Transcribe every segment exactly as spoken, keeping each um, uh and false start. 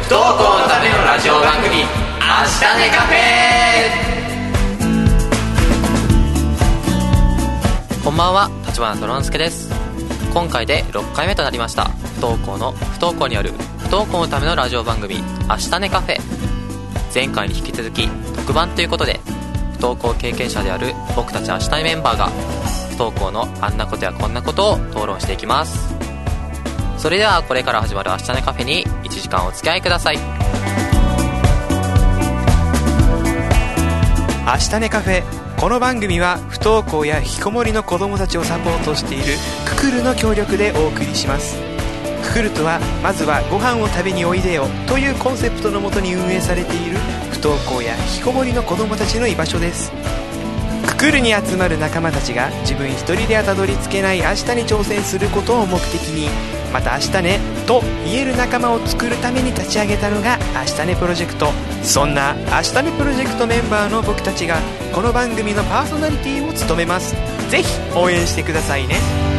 不登校のためのラジオ番組、明日ねカフェ。 こんばんは、立花虎之介です。今回でろっかいめとなりました不登校の不登校による不登校のためのラジオ番組、明日ねカフェ。前回に引き続き特番ということで、不登校経験者である僕たち明日ねメンバーが不登校のあんなことやこんなことを討論していきます。それではこれから始まる明日ねカフェにいちじかんお付き合いください。 明日ねカフェ。この番組は不登校や引きこもりの子どもたちをサポートしているククルの協力でお送りします。ククルとは、まずはご飯を食べにおいでよというコンセプトのもとに運営されている不登校や引きこもりの子どもたちの居場所です。ククルに集まる仲間たちが自分一人ではたどり着けない明日に挑戦することを目的に、また明日ねと言える仲間を作るために立ち上げたのが明日ねプロジェクト。そんな明日ねプロジェクトメンバーの僕たちがこの番組のパーソナリティを務めます。ぜひ応援してくださいね。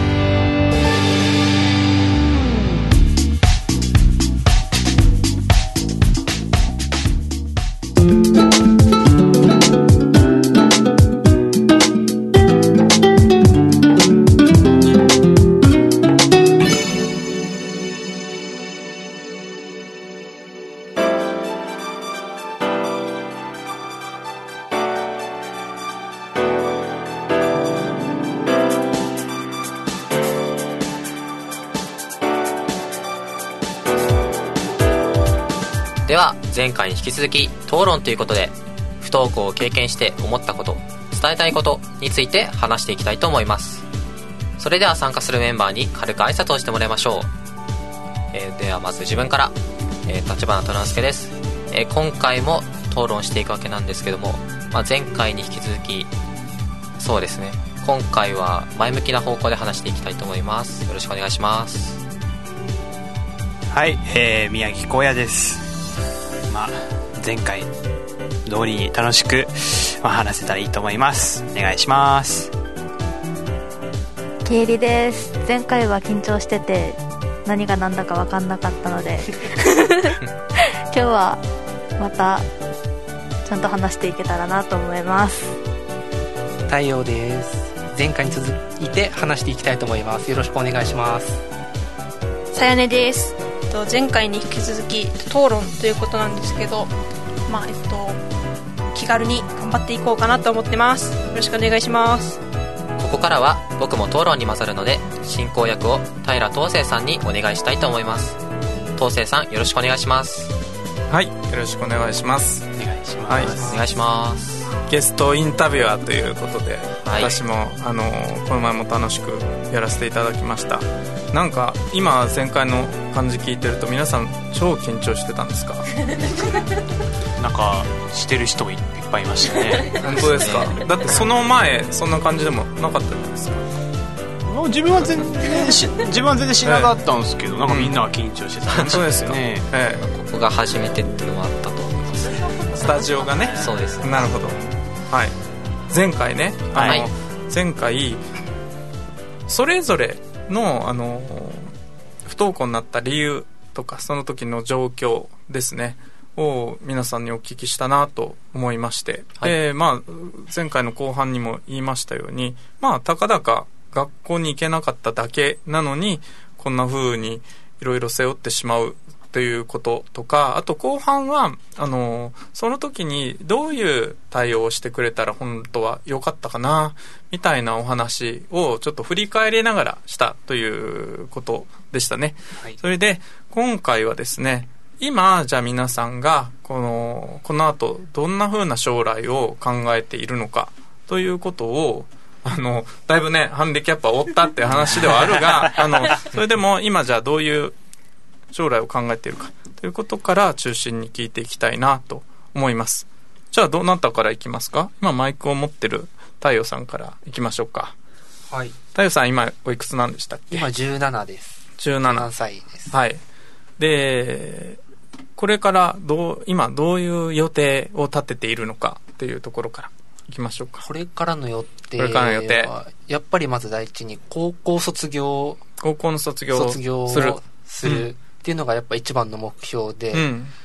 では前回に引き続き討論ということで、不登校を経験して思ったこと、伝えたいことについて話していきたいと思います。それでは参加するメンバーに軽く挨拶をしてもらいましょう。えー、ではまず自分から、えー、立花虎之介です。えー、今回も討論していくわけなんですけども、まあ、前回に引き続きそうですね、今回は前向きな方向で話していきたいと思います。よろしくお願いします。 はい、えー、宮城光也です。まあ、前回通りに楽しく、まあ、話せたらいいと思います。お願いします。 ケイリです。前回は緊張してて何が何だか分かんなかったので今日はまたちゃんと話していけたらなと思います。 太陽です。前回に続いて話していきたいと思います。よろしくお願いします。 さやねです。前回に引き続き討論ということなんですけど、まあえっと、気軽に頑張っていこうかなと思ってます。よろしくお願いします。 ここからは僕も討論に混ざるので、進行役を平東生さんにお願いしたいと思います。東生さん、よろしくお願いします。 はい、よろしくお願いします。 お願いします。 はい、 お願いします。 ゲストインタビュアーということで、はい、私もあのこの前も楽しくやらせていただきました。なんか今前回の感じ聞いてると皆さん超緊張してたんですか？ なんかしてる人もいっぱいいましたね。 本当ですか？だってその前そんな感じでもなかったじゃないですか。 自分は全然し自分は全然しなかったんですけど、ええ、なんかみんなは緊張してたんですよね。そうですか、ええ、ここが初めてっていうのはあったと思います。 スタジオがね。 そうです。 なるほど。はい。前回ね、あの、はい、前回それぞれのあの不登校になった理由とかその時の状況ですねを皆さんにお聞きしたなと思いまして、はい、でまあ前回の後半にも言いましたように、まあたかだか学校に行けなかっただけなのにこんな風にいろいろ背負ってしまうということとか、あと後半はあのその時にどういう対応をしてくれたら本当は良かったかなみたいなお話をちょっと振り返りながらしたということでしたね、はい、それで今回はですね、今じゃあ皆さんがこのこの後どんな風な将来を考えているのかということをあのだいぶねハンディキャップは負ったって話ではあるがあのそれでも今じゃあどういう将来を考えているかということから中心に聞いていきたいなと思います。じゃあどなたからいきますか？今マイクを持ってる太陽さんからいきましょうか。 はい。 太陽さん今おいくつなんでしたっけ？ 今じゅうななです。 じゅうなな。 さんさいです。 はい。で、これからどう今どういう予定を立てているのかというところからいきましょうか。 これからの予定はこれからの予定やっぱりまず第一に高校卒業高校の卒業を卒業をするする、うんっていうのがやっぱ一番の目標で、うん、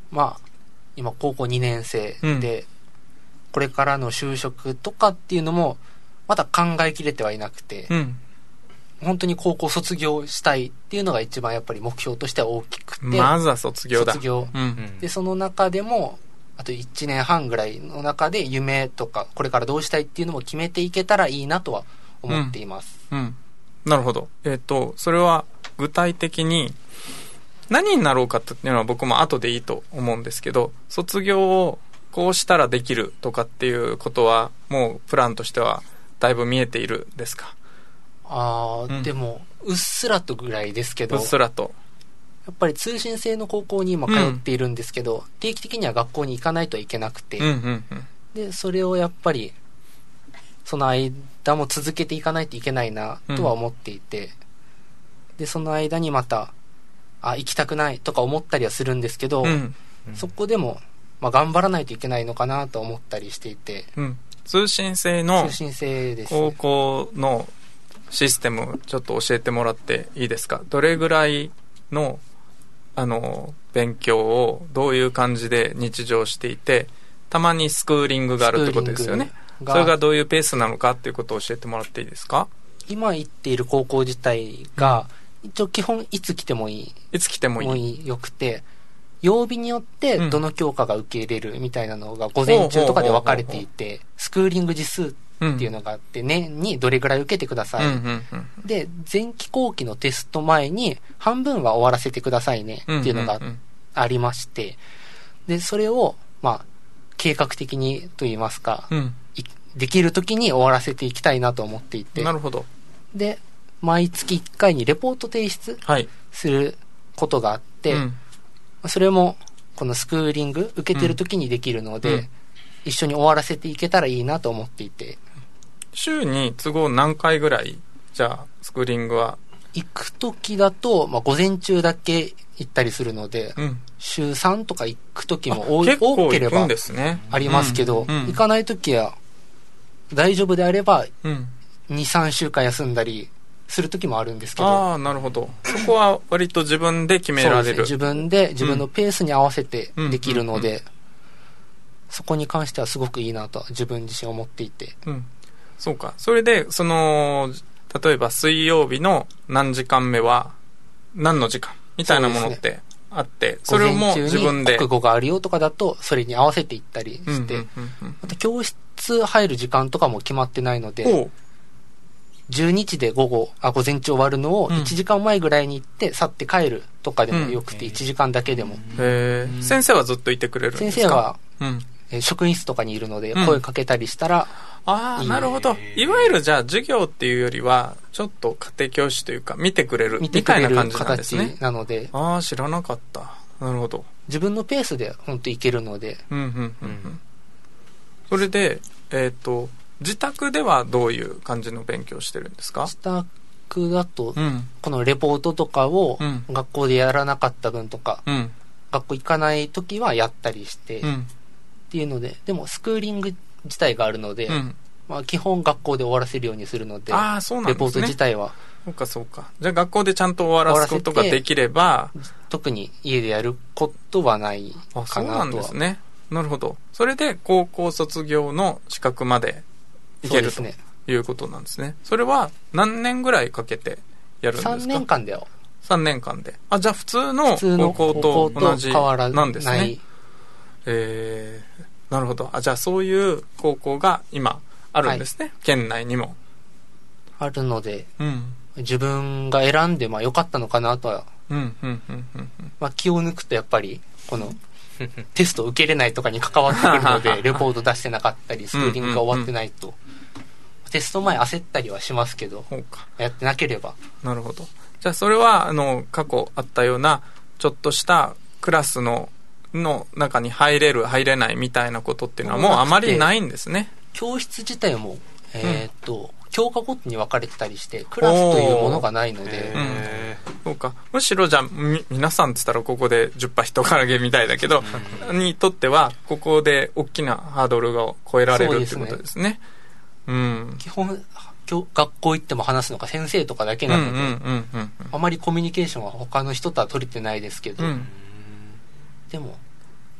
まあ今高校にねん生で、うん、これからの就職とかっていうのもまだ考えきれてはいなくて、うん、本当に高校卒業したいっていうのが一番やっぱり目標としては大きくて、 まずは卒業だ。 卒業、うん、でその中でもあといちねんはんぐらいの中で夢とかこれからどうしたいっていうのも決めていけたらいいなとは思っています。 うんうん、なるほど。えっとそれは具体的に何になろうかっていうのは僕も後でいいと思うんですけど、卒業をこうしたらできるとかっていうことはもうプランとしてはだいぶ見えているですか？ あー、うん、でもうっすらとぐらいですけど、 うっすらとやっぱり通信制の高校に今通っているんですけど、うん、定期的には学校に行かないといけなくて、うんうんうん、でそれをやっぱりその間も続けていかないといけないなとは思っていて、うん、でその間にまたあ行きたくないとか思ったりはするんですけど、うんうん、そこでも、まあ、頑張らないといけないのかなと思ったりしていて、 うん、通信制の通信制です、 ね、高校のシステムちょっと教えてもらっていいですか？どれぐらいのあの勉強をどういう感じで日常していて、たまにスクーリングがあるってことですよね。それがどういうペースなのかっていうことを教えてもらっていいですか？ 今行っている高校自体が、うん、一応基本いつ来てもいいいつ来てもいいもいいよくて、曜日によってどの教科が受け入れるみたいなのが午前中とかで分かれていて、スクーリング時数っていうのがあって、年にどれぐらい受けてください、うんうんうん、で前期後期のテスト前に半分は終わらせてくださいねっていうのがありまして、でそれをまあ計画的にといいますか、うん、できる時に終わらせていきたいなと思っていて、 なるほど。 で毎月いっかいにレポート提出することがあって、はい、うん、それもこのスクーリング受けてる時にできるので、うん、一緒に終わらせていけたらいいなと思っていて、 週に都合何回ぐらいじゃあスクーリングは行く時だと、まあ、午前中だけ行ったりするので、うん、週さんとか行く時も多い、多ければありますけど、うんうん、行かない時は大丈夫であれば、うん、にさんしゅうかん休んだりする時もあるんですけど。 ああ、なるほど。そこは割と自分で決められる。そうですね、 自分で自分のペースに合わせてできるので、うんうんうんうん、そこに関してはすごくいいなと自分自身思っていて、うん、 そうか。それでその例えば水曜日の何時間目は何の時間みたいなものってあって、それをもう自分で国語があるよとかだとそれに合わせていったりして、うんうんうんうん、また教室入る時間とかも決まってないので、じゅうにじで午後あ午前中終わるのをいちじかんまえぐらいに行って去って帰るとかでもよくて、いちじかんだけでも、 へー、先生はずっといてくれるんですか？ 先生は、うんえー、職員室とかにいるので声かけたりしたら、うん、 ああ、なるほど。いわゆるじゃあ授業っていうよりはちょっと家庭教師というか見てくれるみたいな感じなんですね。 見てくれる形なので、 ああ、知らなかった。なるほど。 自分のペースで本当いけるので、うんうんうんうん、 それでえっと自宅ではどういう感じの勉強をしてるんですか？ 自宅だと、うん、このレポートとかを学校でやらなかった分とか、うん、学校行かない時はやったりして、うん、っていうので、でもスクーリング自体があるので、うん、まあ、基本学校で終わらせるようにするので、 あ、そうなんですね、 レポート自体はそうかそうか。じゃあ学校でちゃんと終わらすことができれば特に家でやることはないかなとは。あ、そうなんですね。 なるほど。それで高校卒業の資格までいけるということなんですね。それは何年ぐらいかけてやるんですか？さんねんかんでよ。 さんねんかんで。あ、じゃあ普通の高校と同じなんですね。えー、なるほど。あ、じゃあそういう高校が今あるんですね。はい、県内にも。 あるので、うん、自分が選んでまあ良かったのかなとは。うんうんうんうん、まあ気を抜くとやっぱりこのテスト受けれないとかに関わってくるのでレポート出してなかったりスクーリングが終わってないと、うんうんうん、テスト前焦ったりはしますけど、やってなければ。 なるほど。じゃあそれはあの過去あったようなちょっとしたクラスのの中に入れる入れないみたいなことっていうのはもうあまりないんですね。 教室自体も、えー、っと、うん、教科ごとに分かれてたりしてクラスというものがないので、 うん、そうか。むしろじゃあみ皆さんって言ったらここでじゅっぱ人からげみたいだけどにとってはここで大きなハードルが超えられるってことですね。うん、 基本学校行っても話すのが先生とかだけなので、うんうんうんうん、あまりコミュニケーションは他の人とは取れてないですけど、うん、でも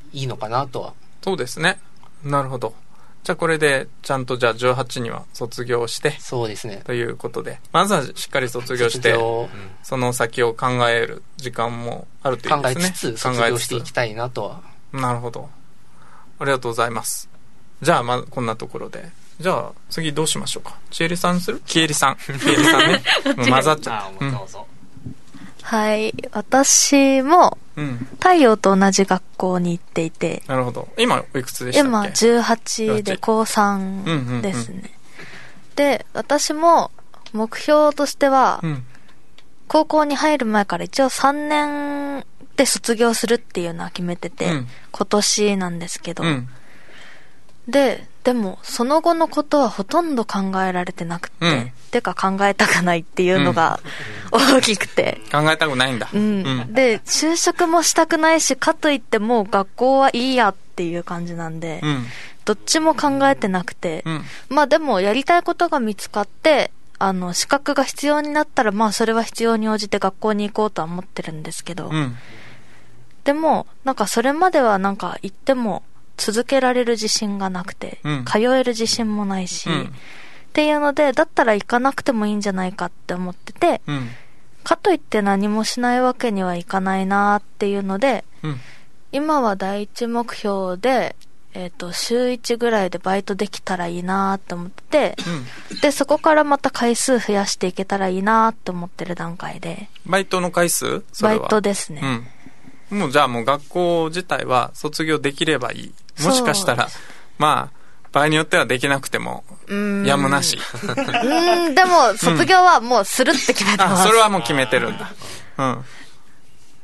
いいのかなとは。 そうですね。なるほど。じゃあこれでちゃんとじゃあじゅうはちには卒業して、 そうですね。 ということで、まずはしっかり卒業して、その先を考える時間もあるといいですね。 考えつつ卒業していきたいなとは。 なるほど。ありがとうございます。じゃあまあこんなところで。じゃあ次どうしましょうか。ちえりさんする？きえりさん。きえりさんね。もう混ざっちゃった。うん、 はい。私も、太陽と同じ学校に行っていて。 なるほど。今おいくつでしたっけ？ 今じゅうはちでこうさんですね。うんうんうん、で、私も目標としては、うん、高校に入る前から一応さんねんで卒業するっていうのは決めてて、うん、今年なんですけど、うん、で、でもその後のことはほとんど考えられてなくて、うん、てか考えたくないっていうのが、うん、大きくて考えたくないんだ、 うんうん、で就職もしたくないし、かといってもう学校はいいやっていう感じなんで、うん、どっちも考えてなくて、うん、まあでもやりたいことが見つかって、あの資格が必要になったら、まあそれは必要に応じて学校に行こうとは思ってるんですけど、うん、でもなんかそれまではなんか行っても続けられる自信がなくて、うん、通える自信もないし、うん、っていうので、だったら行かなくてもいいんじゃないかって思ってて、うん、かといって何もしないわけにはいかないなっていうので、うん、今は第一目標で、えっと、週いちぐらいでバイトできたらいいなって思ってて、うん、で、そこからまた回数増やしていけたらいいなって思ってる段階で。 バイトの回数？それはバイトですね。うんもうじゃあもう学校自体は卒業できればいい。もしかしたら、まあ、場合によってはできなくても、やむなし。 うーん、でも卒業はもうするって決めてます。 あ、それはもう決めてるんだ。うん。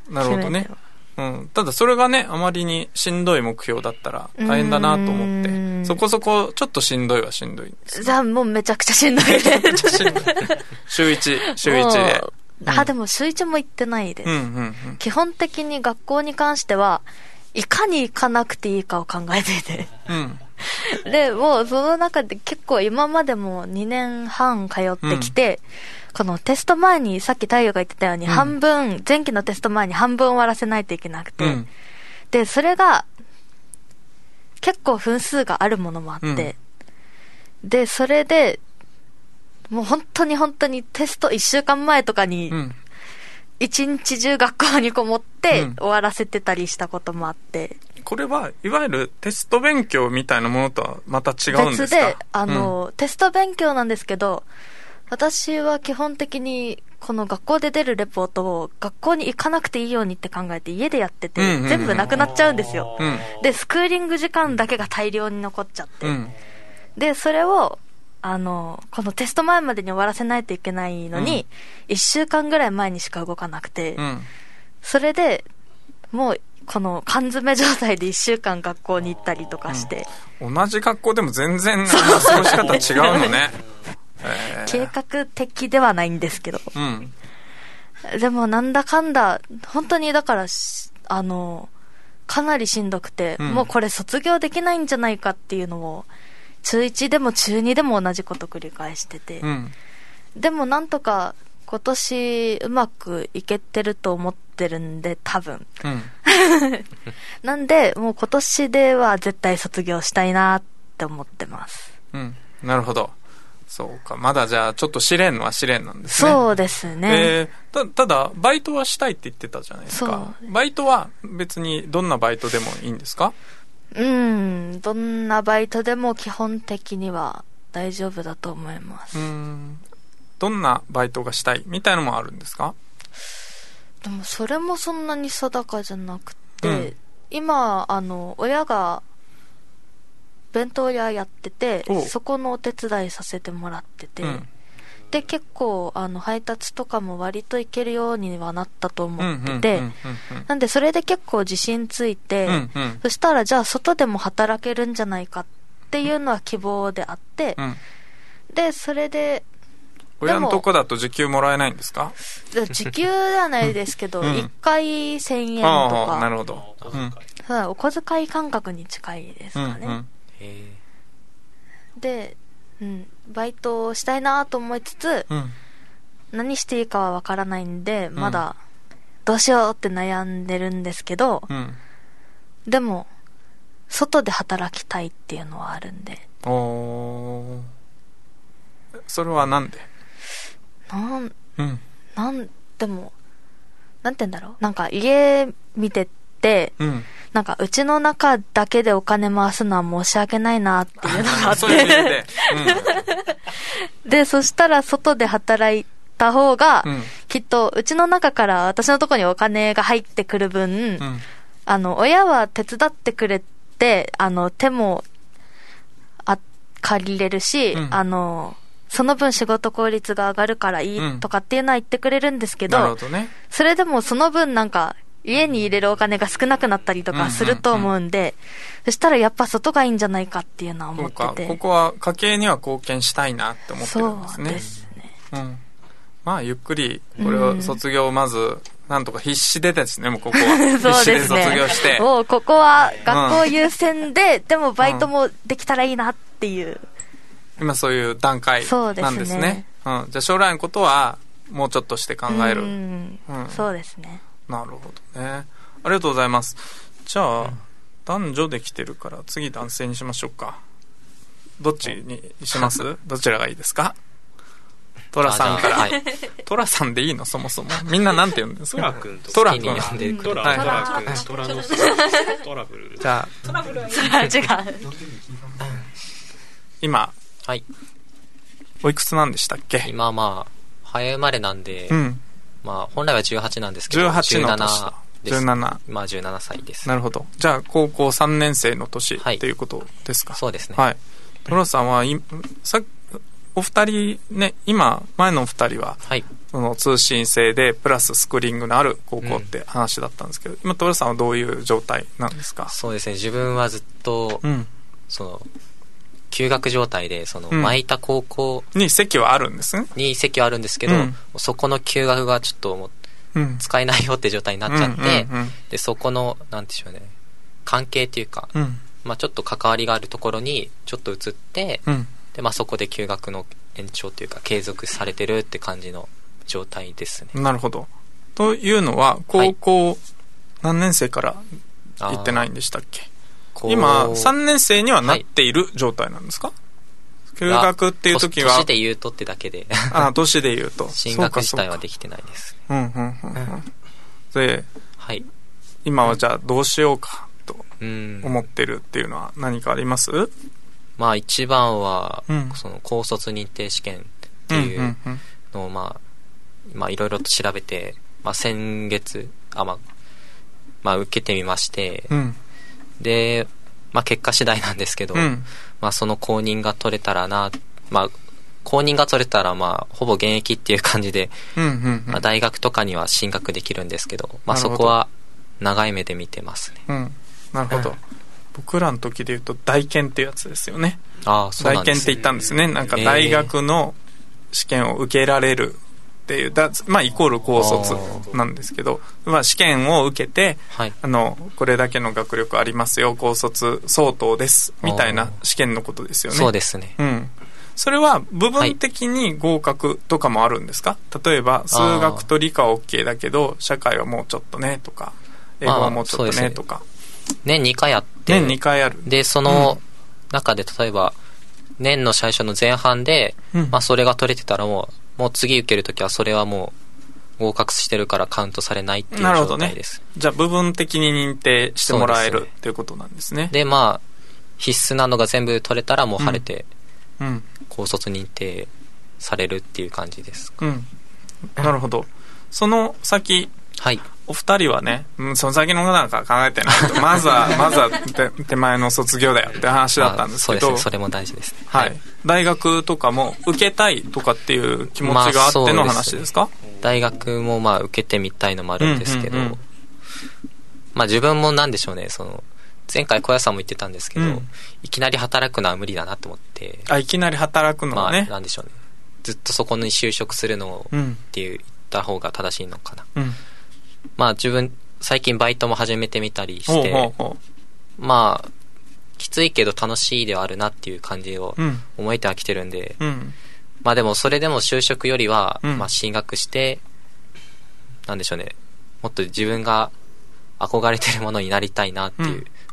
なるほどね。うん。ただそれがね、あまりにしんどい目標だったら大変だなと思って、そこそこちょっとしんどいはしんどいんです。 じゃあもうめちゃくちゃしんどいね。めちゃくちゃしんどい。 週一、週一で。 うん、あ、でも週一も行ってないです、うんうんうん。基本的に学校に関しては、いかに行かなくていいかを考えていて。うん、で、もうその中で結構今までもにねんはん通ってきて、うん、このテスト前に、さっき太陽が言ってたように、うん、半分、前期のテスト前に半分終わらせないといけなくて、うん、で、それが、結構分数があるものもあって、うん、で、それで、もう本当に本当にテストいっしゅうかんまえとかに、一日中学校にこもって終わらせてたりしたこともあって。 うん、これはいわゆるテスト勉強みたいなものとはまた違うんですか？ 別で、あの、うん、テスト勉強なんですけど、私は基本的にこの学校で出るレポートを学校に行かなくていいようにって考えて家でやってて、うんうんうん、全部なくなっちゃうんですよ、うん。で、スクーリング時間だけが大量に残っちゃって。うん、で、それを、あの、このテスト前までに終わらせないといけないのに、うん、いっしゅうかんぐらい前にしか動かなくて、うん、それでもうこの缶詰状態でいっしゅうかん学校に行ったりとかして、 うん、同じ学校でも全然過ごし方違うのね。 計画的ではないんですけど、うん、でもなんだかんだ本当にだからあのかなりしんどくて、うん、もうこれ卒業できないんじゃないかっていうのを中いちでも中にでも同じこと繰り返してて、うん、でもなんとか今年うまくいけてると思ってるんで多分、うん、なんでもう今年では絶対卒業したいなって思ってます。 うん、なるほど。そうか、まだじゃあちょっと試練は試練なんですね。 そうですね。 えー、た, ただバイトはしたいって言ってたじゃないですか。バイトは別にどんなバイトでもいいんですか？ うん、どんなバイトでも基本的には大丈夫だと思います。 うん、どんなバイトがしたいみたいなのもあるんですか？ でもそれもそんなに定かじゃなくて、うん、今あの親が弁当屋やってて、そこのお手伝いさせてもらってて、うん、で結構あの配達とかも割といけるようにはなったと思ってて、なんでそれで結構自信ついて、うんうん、そしたらじゃあ外でも働けるんじゃないかっていうのは希望であって、うん、でそれで親のとこだと時給もらえないんですか？ 時給ではないですけど、うん、いっかいせんえんとか、 なるほど、 うん、お小遣い感覚に近いですかね、うんうん、へで、うん、バイトをしたいなと思いつつ、うん、何していいかはわからないんで、うん、まだどうしようって悩んでるんですけど、うん、でも外で働きたいっていうのはあるんで。 おー、それはなんで？ なん、 うん、 なんでもなんて言うんだろう、なんか家見てて、うん、なんかうちの中だけでお金回すのは申し訳ないなっていうのがあってそういうで、うん、でそしたら外で働いた方が、うん、きっとうちの中から私のところにお金が入ってくる分、うん、あの親は手伝ってくれて、あの手もあ借りれるし、うん、あのその分仕事効率が上がるからいいとかっていうのは言ってくれるんですけど、うん、なるほどね、それでもその分なんか家に入れるお金が少なくなったりとかすると思うんで、うんうんうん、そしたらやっぱ外がいいんじゃないかっていうのは思ってて、そうか、 ここは家計には貢献したいなって思ってるんですね。 そうですね、 うん、まあゆっくりこれを卒業をまずなんとか必死でですね、もうここは必死で卒業して、 もうここは学校優先で、うん、でもバイトもできたらいいなっていう、 今そういう段階なんですね。そうですね、うん、じゃあ将来のことはもうちょっとして考える。うん、 うん、そうですね。 なるほどね、ありがとうございます。じゃあ、うん、男女できてるから次男性にしましょうか。どっちにします？どちらがいいですか？トラさんから、はい、トラさんでいいの？そもそもみんななんて呼んでるんですか？ トラ君とトラ君トラ君トラ君トラのトラブル。 じゃあトラブルは違う今、 はい、 おいくつなんでしたっけ？ 今まあ早生まれなんで、うん、まあ本来はじゅうはちなんですけど、 じゅうはちの年です。じゅうなな、 まあじゅうななさいです。 なるほど。じゃあ高校さんねん生の年っていうことですか？ そうですね。 はい。トラさんはさお二人ね、今前のお二人は、はい、その通信制でプラススクリーニングのある高校って話だったんですけど、うん、今トラさんはどういう状態なんですか？ そうですね、自分はずっと、うん、その休学状態で、その前いた高校、 うん、に席はあるんですね。 に席はあるんですけど、うん、そこの休学がちょっともう、うん、使えないよって状態になっちゃって、うんうんうん、でそこのなんでしょうね、関係っていうか、うん、まあちょっと関わりがあるところにちょっと移って、うん、でまあそこで休学の延長というか継続されてるって感じの状態ですね。 なるほど。というのは高校何年生から行ってないんでしたっけ？はい、今さんねん生にはなっている状態なんですか？はい、休学っていう時は年で言うとってだけでああ年で言うと進学自体はできてないです、ね、うんうんうんうん。 で、はい、今はじゃあどうしようかと思ってるっていうのは何かあります？ まあ一番は、うん、その高卒認定試験っていうのをまあまあいろいろと調べて、まあ、先月あまあまあ受けてみまして、うん、でまあ結果次第なんですけど、うん、まあその公認が取れたらな、まあ公認が取れたらまあほぼ現役っていう感じで、うんうんうん、まあ、大学とかには進学できるんですけど、まあそこは長い目で見てますね。 うん、なるほど。うん、僕らの時で言うと大検っていうやつですよね。 ああ、そうなんですね。 大検って言ったんですね。なんか大学の試験を受けられるっていう、だまあイコール高卒なんですけど、まあ試験を受けて、はい、あのこれだけの学力ありますよ、高卒相当ですみたいな試験のことですよね。 そうですね。 うん。それは部分的に合格とかもあるんですか？はい、例えば数学と理科は OK だけど社会はもうちょっとねとか、英語はもうちょっとねとか。 年にかいあって、 年にかいある。 でその中で例えば年の最初の前半で、うん、まあそれが取れてたらもうもう次受けるときはそれはもう合格してるからカウントされないっていう状態です。 なるほどね。じゃあ部分的に認定してもらえるっていうことなんですね。 でまあ必須なのが全部取れたらもう晴れて、うんうん、高卒認定されるっていう感じです。 うん、なるほど。その先、はい、お二人はね、うん、その先のことなんか考えてないとまずはまずは手前の卒業だよって話だったんですけど、 そうですね、それも大事ですね。 はい、はい、大学とかも受けたいとかっていう気持ちがあっての話ですか？まあ、 そうですね、大学もまあ受けてみたいのもあるんですけど、うんうんうん、まあ自分もなんでしょうね、その前回小屋さんも言ってたんですけど、うん、いきなり働くのは無理だなと思って。 あ、いきなり働くのはね、 まあ、なんでしょうね、ずっとそこに就職するのっていう、うん、言った方が正しいのかな、うん、まあ自分最近バイトも始めてみたりして、ほうほうほう、まあきついけど楽しいではあるなっていう感じを思えてはきてるんで、うん、まあでもそれでも就職よりは、うん、まあ進学してなんでしょうね、もっと自分が憧れてるものになりたいなっていう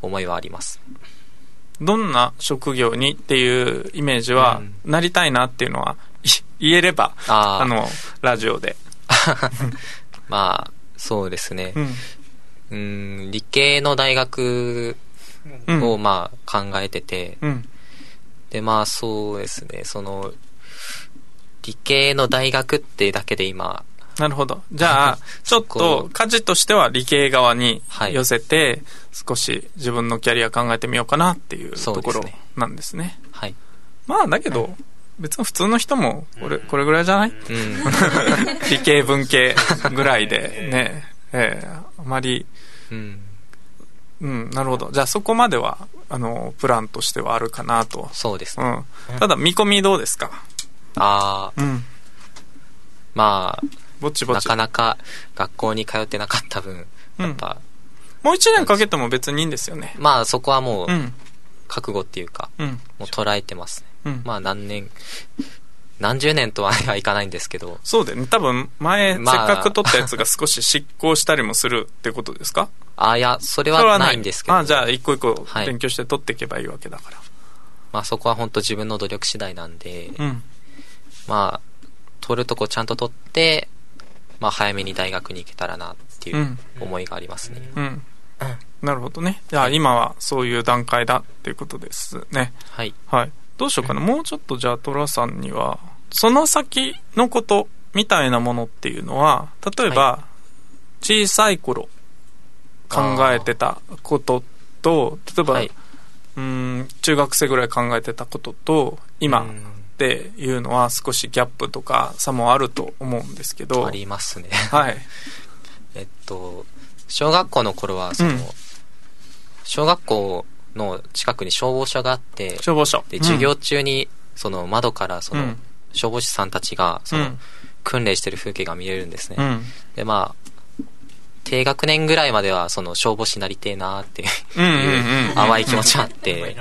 思いはあります。 どんな職業にっていうイメージは、うん、なりたいなっていうのは言えれば、ああのラジオでまあそうですね、うん、うーん理系の大学をまあ考えてて、うん、でまあそうですね、その理系の大学ってだけで今、 なるほど、じゃあちょっと舵としては理系側に寄せて、はい、少し自分のキャリア考えてみようかなっていうところなんですね。 はい。 まあだけど別に普通の人もこれこれぐらいじゃない？うん、理系文系ぐらいでね、えー、あまり、うんうん、なるほど。じゃあそこまではあのプランとしてはあるかなと。 そうですね。 うん、ただ見込みどうですか？ ああ、うん、まあぼちぼちなかなか学校に通ってなかった分、やっぱ、 うん、もう一年かけても別にいいんですよね。 まあそこはもう覚悟っていうか、うん、もう捉えてますね。うん、まあ何年何十年とはいかないんですけど。 そうだよね。多分前、まあ、せっかく取ったやつが少し執行したりもするってことですか？ あ、いやそれはないんですけど。 あ、じゃあ一個一個勉強して取っていけばいいわけだから、はい、 まあそこは本当自分の努力次第なんで、うん、まあ取るとこちゃんと取って、まあ、早めに大学に行けたらなっていう思いがありますね。うん、うん、 なるほどね。じゃあ今はそういう段階だっていうことですね。 はい、 はい、どうしようかな。もうちょっとじゃあトラさんにはその先のことみたいなものっていうのは、例えば小さい頃考えてたことと、例えば、はい、うーん中学生ぐらい考えてたことと今っていうのは少しギャップとか差もあると思うんですけど。 ありますね。 はい。 えっと小学校の頃はその、うん、小学校の近くに消防署があって、 消防署で授業中にその窓からその消防士さんたちがその訓練してる風景が見れるんですね。うん、でまあ低学年ぐらいまではその消防士になりてえなーっていう淡い気持ちがあって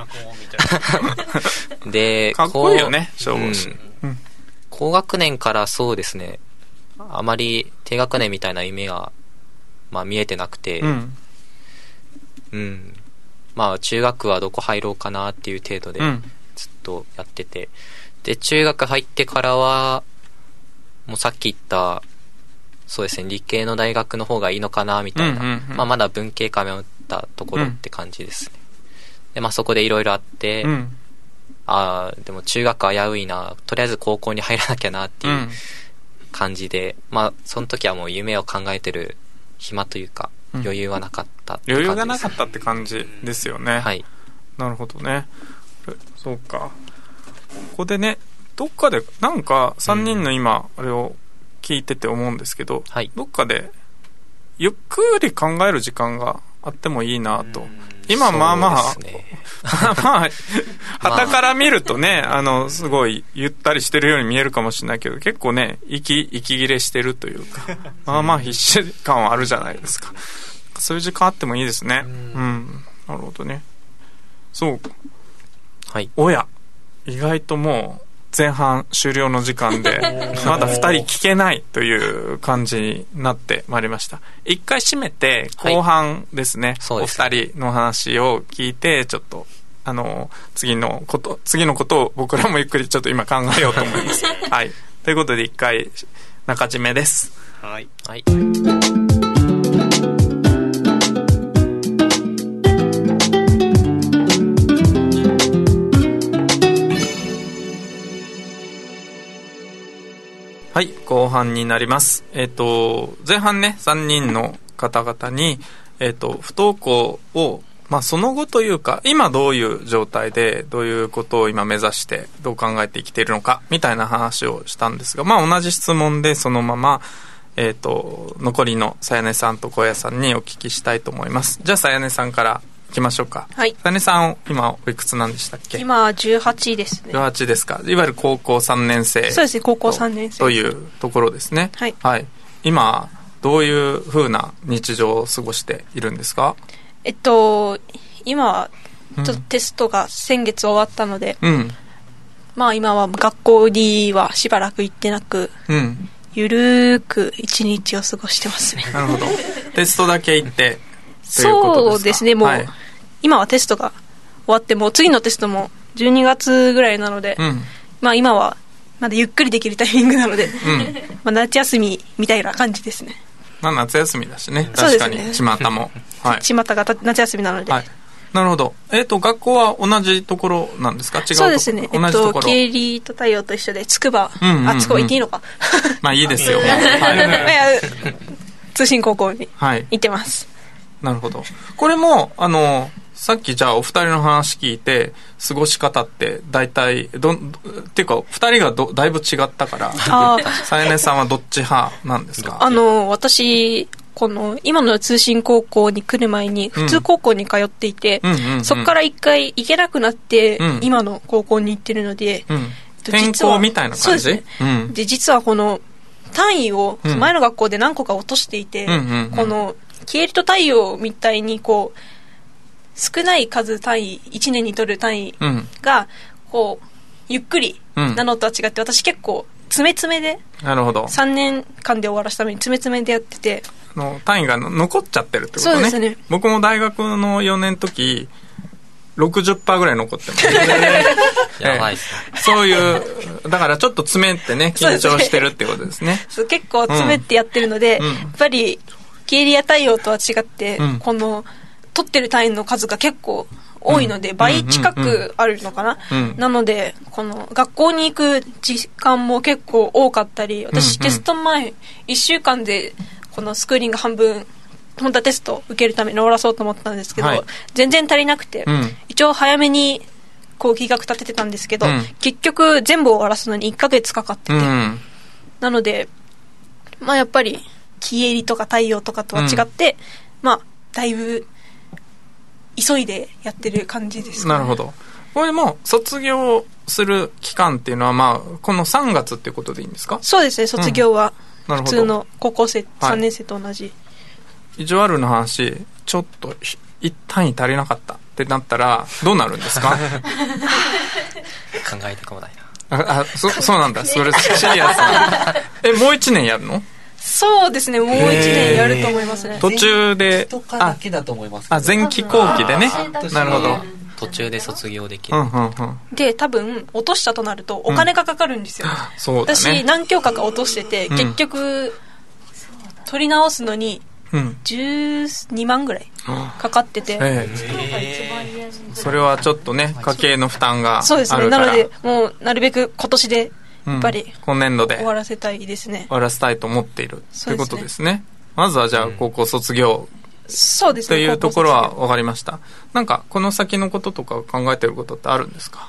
でかっこいいよね消防士、 うん、高学年からそうですね、あまり低学年みたいな夢が、まあ、見えてなくて、うん、うん、まあ中学はどこ入ろうかなっていう程度でずっとやってて、で中学入ってからはもうさっき言ったそうですね、理系の大学の方がいいのかなみたいな、うんうんうん、まあ、まだ文系か迷ったところって感じですね。うん、でまあそこでいろいろあって、うん、あでも中学危ういな、とりあえず高校に入らなきゃなっていう感じで、うん、まあその時はもう夢を考えてる暇というか、うん、余裕はなかったって感じです、 余裕がなかったって感じですよね。 はい。 なるほどね。そうか。ここでね、どっかでなんかさんにんの今、うん、あれを聞いてて思うんですけど、はい、どっかでゆっくり考える時間があってもいいなと。今まあまあ、ね、まあ傍から見るとね、あのすごいゆったりしてるように見えるかもしれないけど、結構ね息息切れしてるというかまあまあ必死感はあるじゃないですか。そういう時間あってもいいですね。うん、うん、なるほどね。そうか、 はい、 おや意外ともう前半終了の時間でまだふたり聞けないという感じになってまいりました。一回締めて後半ですね、はい、お二人の話を聞いてちょっとあの次のこと次のことを僕らもゆっくりちょっと今考えようと思いますはい、ということで一回中締めです。 はい、はいはい、後半になります。えっと、前半ね、さんにんの方々に、えっと、不登校を、まあ、その後というか、今どういう状態で、どういうことを今目指して、どう考えて生きているのか、みたいな話をしたんですが、まあ、同じ質問でそのまま、えっと、残りのさやねさんと小屋さんにお聞きしたいと思います。じゃあ、さやねさんから行きましょうか。 はい。 さやねさん、今、おいくつなんでしたっけ？ 今はじゅうはちですね。 じゅうはちですか。いわゆる高校さんねん生。 そうですね、高校さんねん生。 というところですね。 はい。 はい。今、どういう風な日常を過ごしているんですか？ えっと、今は、ちょっとテストが先月終わったので、うん。まあ今は学校にはしばらく行ってなく、うん。ゆるーく一日を過ごしてますね。 なるほど。テストだけ行って、 そうですね、もう、はい、 今はテストが終わっても次のテストもじゅうにがつぐらいなので、うん、まあ今はまだゆっくりできるタイミングなので、うん、まあ夏休みみたいな感じですね。 まあ夏休みだしね、確かに巷も、 はい、巷が夏休みなので、はい、 なるほど。えっ、ー、と学校は同じところなんですか？違うところ？ そうですね。えっと経理と太陽と一緒で筑波、うんうんうん、あ筑波行っていいのか？ まあいいですよ。はい、 通信高校に行ってます。 はい、なるほど。これもあのさっきじゃあお二人の話聞いて過ごし方って大体どっていうか二人がどだいぶ違ったからさやねさんはどっち派なんですか？ あの私この今の通信高校に来る前に普通高校に通っていて、うんうんうんうん、そこから一回行けなくなって、うん、今の高校に行ってるので、うん、 転校みたいな感じ？ そうですね、うん、で実はこの単位を前の学校で何個か落としていて、うんうんうんうん、この経理と太陽みたいにこう少ない数単位いちねんに取る単位がこうゆっくりなのとは違って、私結構詰め詰めでなるほどさんねんかんで終わらすために詰め詰めでやってて、 の単位が残っちゃってるってことね。 そうですね。 僕も大学のよねんの時 ろくじゅっパーセント ぐらい残ってますやばいっすね。 そういうだからちょっと詰めってね緊張してるってことですね。 そう結構詰めってやってるので、うん、やっぱり経理や太陽とは違って、うん、この取ってる単位の数が結構多いので、うん、倍近くあるのかな、うんうん、なのでこの学校に行く時間も結構多かったり、私、うんうん、テスト前いっしゅうかんでこのスクーリング半分本当はテスト受けるために終わらそうと思ったんですけど、はい、全然足りなくて、うん、一応早めにこう計画立ててたんですけど、うん、結局全部終わらすのにいっかげつかかってて、うん、なのでまあやっぱり経理とか太陽とかとは違って、うん、まあだいぶ急いでやってる感じですかね。 なるほど。これも卒業する期間っていうのは、まあ、このさんがつっていうことでいいんですか？ そうですね、卒業は普通の高校生、うん、さんねん生と同じ。 意地悪な話、ちょっと一単位足りなかったってなったらどうなるんですか？考えたくもないな。 ああ そ, そうなんだ。それシリアスな。え、もういちねんやるの？ そうですね、もういちねんやると思いますね。 途中でとかだけだと思いますけど。 あ、前期後期でね。なるほど。 途中で卒業できる、 うんうんうん、 で多分落としたとなるとお金がかかるんですよ、うん、 そうだね、 私何教科か落としてて、うん、結局取り直すのにじゅうにまんぐらいかかってて、うんええー、それはちょっとね家計の負担があるから。 そうですね、なのでもうなるべく今年でやっぱり、うん、 今年度で終わらせたいですね。 終わらせたいと思っているということですね。まずはじゃあ高校卒業、うんそうですね、 というところは分かりました。なんかこの先のこととか考えてることってあるんですか？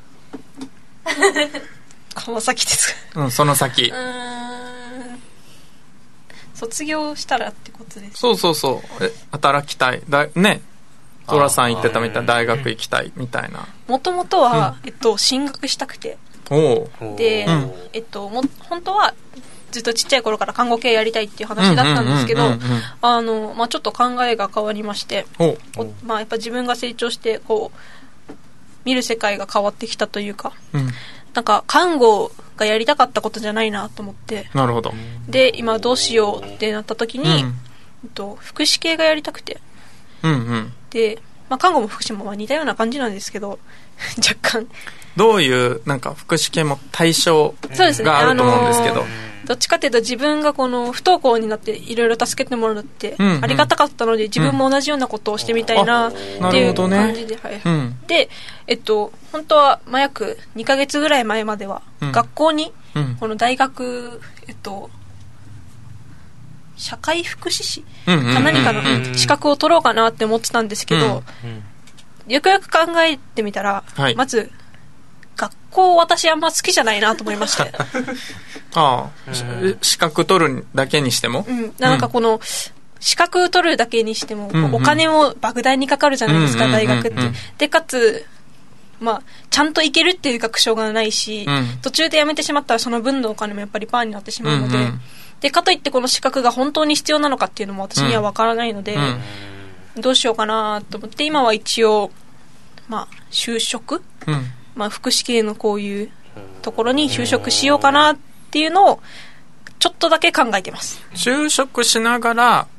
この先ですか？うん、その先。 うーん、卒業したらってことですか？ そうそうそう、え働きたいだね、トラさん言ってたみたいな大学行きたいみたいな。 もともとは、うんえっと、進学したくて、 おで、うん、えっとも本当はずっとちっちゃい頃から看護系やりたいっていう話だったんですけど、あの、まあ、ちょっと考えが変わりまして、まあ、やっぱ自分が成長してこう見る世界が変わってきたというか、うん、なんか看護がやりたかったことじゃないなと思って、 なるほど。 で今どうしようってなった時に、うんえっと、福祉系がやりたくて、 うんうん、 で、まあ、看護も福祉もまあ似たような感じなんですけど若干どういうなんか福祉系も対象があると思うんですけど、 どっちかというと自分がこの不登校になっていろいろ助けてもらってありがたかったので、自分も同じようなことをしてみたいなっていう感じで、うんはいうん、で、えっと、本当はまあ約にかげつぐらい前までは学校にこの大学、えっと、社会福祉士か何かの資格を取ろうかなって思ってたんですけど、よくよく考えてみたら、はい、まず学校私あんま好きじゃないなと思いましてああ、資格取るだけにしても、 うん、なんかこの資格取るだけにしても、うんうん、お金も莫大にかかるじゃないですか、うんうんうんうん、大学って。でかつ、まあ、ちゃんといけるっていう確証がないし、うん、途中で辞めてしまったらその分のお金もやっぱりパーになってしまうので、うんうん、でかといってこの資格が本当に必要なのかっていうのも私には分からないので、うんうん、どうしようかなと思って、今は一応、まあ、就職、うんまあ、福祉系のこういうところに就職しようかなっていうのをちょっとだけ考えてます。 就職しながら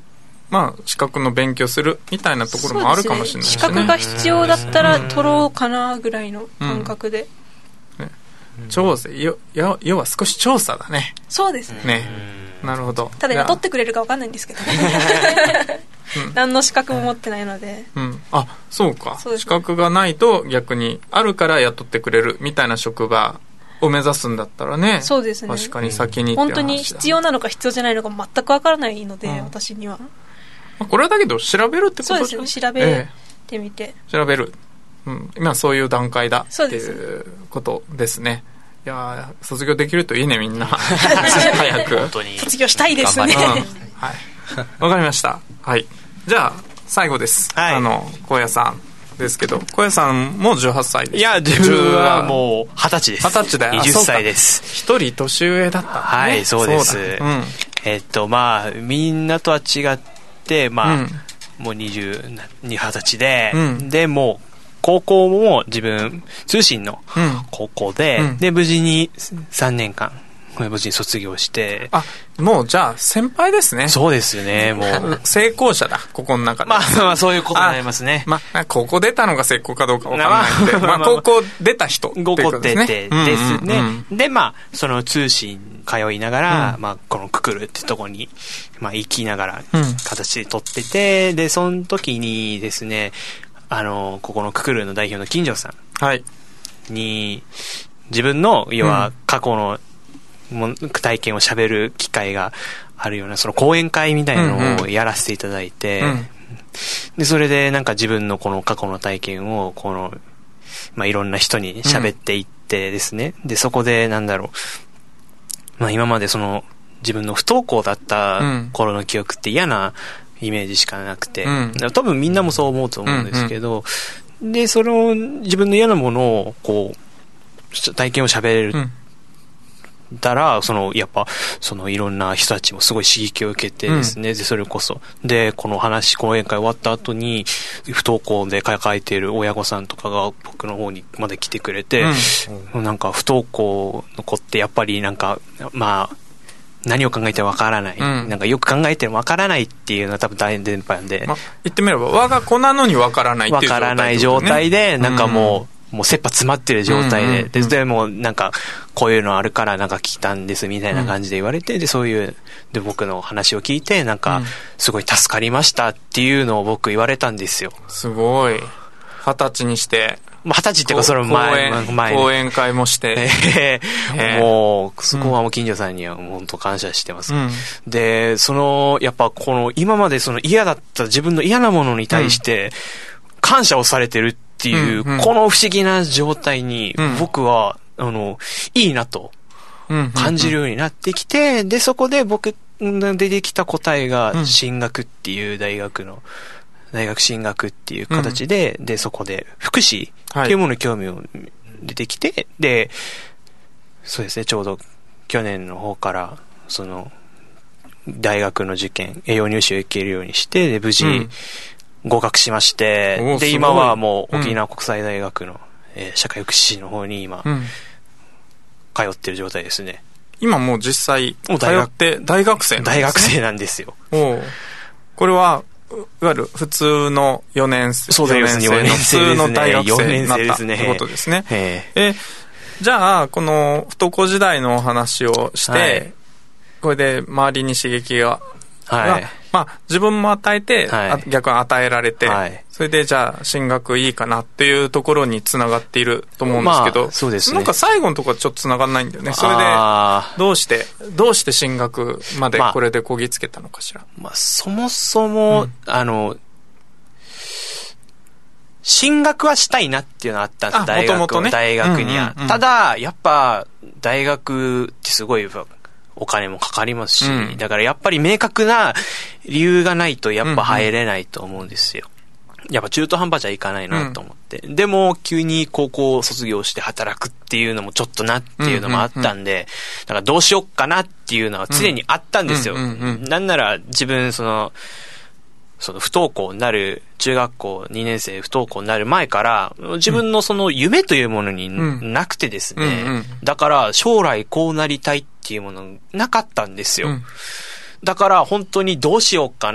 まあ資格の勉強するみたいなところもあるかもしれないしね。 資格が必要だったら取ろうかなぐらいの感覚で、 うんね、調査よよ要は少し調査だね。 そうですね。 ね、なるほど。 ただ雇ってくれるか分かんないんですけどねうん、何の資格も持ってないので、 うん、あ、そうか。 そうですね、 資格がないと逆にあるから雇ってくれるみたいな職場を目指すんだったらね。 そうですね。 確かに先にって話だ。 本当に必要なのか必要じゃないのか全く分からないので、うん、私には。 これはだけど調べるってことそうですね。調べてみて、ええ、調べる、うん、今そういう段階だっていうことですね。いや卒業できるといいね、みんな早く本当に卒業したいですね、うん、 はい、わかりました。はい、じゃあ最後です、はい、あの小屋さんですけど、小屋さんもじゅうはっさいです。 いや、自分はもうはたちです。 はたちだよ。 はたちです。 一人年上だった、ね、 はい、そうです。 うん、 えっとまあみんなとは違ってまあ、うん、もうにじゅう、はたちで、うん、でもう高校も自分通信の高校で、うん、で無事にさんねんかん無事に卒業して。 あ、もうじゃあ先輩ですね。 そうですよね。もう成功者だ、ここの中で。 まあまあそういうことになりますね。 まあ高校出たのが成功かどうかわかんないんで、まあ高校出た人っていうことですね。 高校出てですね、うんうん、でまあその通信通いながら、うん、まあこのククルってとこにまあ行きながら形で取ってて、うん、でその時にですね、あのここのククルの代表の金城さんに、はい、自分の要は過去の体験を喋る機会があるようなその講演会みたいなのをやらせていただいて、うんうん、でそれでなんか自分のこの過去の体験をこの、まあ、いろんな人に喋っていってですね、うん、でそこでなんだろう、まあ、今までその自分の不登校だった頃の記憶って嫌なイメージしかなくて、うん、多分みんなもそう思うと思うんですけど、うんうん、でその自分の嫌なものをこう体験を喋れる、うんたら、その、やっぱ、そのいろんな人たちもすごい刺激を受けてですね、うん、で、それこそ。で、この話、講演会終わった後に、不登校で抱えている親御さんとかが僕の方にまで来てくれて、うん、なんか不登校の子ってやっぱりなんか、まあ、何を考えてもわからない、うん、なんかよく考えてもわからないっていうのは多分大伝播で、まあ、 言ってみれば我が子なのにわからないっていう状態、ね、 わからない状態で、なんかもう、うんもう切羽詰まってる状態で、うんうんうん、で、でもなんか、こういうのあるからなんか聞いたんですみたいな感じで言われて、うん、で、そういう、で、僕の話を聞いて、なんか、すごい助かりましたっていうのを僕言われたんですよ。 すごい。二十歳にして。 まあ、二十歳っていうか、その前、 講演、 前講演会もして。 えー、もう、そこはもう近所さんには本当感謝してます。うん、で、その、やっぱこの、今までその嫌だった自分の嫌なものに対して、感謝をされてるって、っていう、うんうん、この不思議な状態に僕は、うん、あのいいなと感じるようになってきて、でそこで僕が出てきた答えが進学っていう大学の、うん、大学進学っていう形で、うん、でそこで福祉っていうものに興味を出てきて、はい、でそうですね、ちょうど去年の方からその大学の受験栄養入試を受けるようにして、で無事、うん合格しまして、で、今はもう沖縄国際大学の、うんえー、社会福祉士の方に今、うん、通ってる状態ですね。 今もう実際、通って大学生なんですね。 大学生なんですよ。 おこれは、いわゆる普通のよねん生、 そうですね、よねん生普通の大学生になったってことですね。え、じゃあ、この不登校時代のお話をして、はい、これで周りに刺激が、はい、まあ自分も与えて、はい、逆に与えられて、はい、それでじゃあ進学いいかなっていうところにつながっていると思うんですけど、まあ、そうですね、なんか最後のところはちょっとつながらないんだよね。それでどうしてどうして進学までこれでこぎつけたのかしら。 まあ、まあ、そもそも、うん、あの進学はしたいなっていうのはあったんですよ。大学、元々ね、大学には、うんうんうん、ただやっぱ大学ってすごいお金もかかりますし、うん、だからやっぱり明確な理由がないとやっぱ入れないと思うんですよ。うんうん、やっぱ中途半端じゃいかないなと思って、うん、でも急に高校を卒業して働くっていうのもちょっとなっていうのもあったんで、うんうんうん、だからどうしよっかなっていうのは常にあったんですよ。うんうんうんうん、なんなら自分そのその不登校になる中学校にねん生不登校になる前から自分のその夢というものになくてですね、うんうんうん、だから将来こうなりたいっていうものなかったんですよ。うん、だから本当にどうしようかなって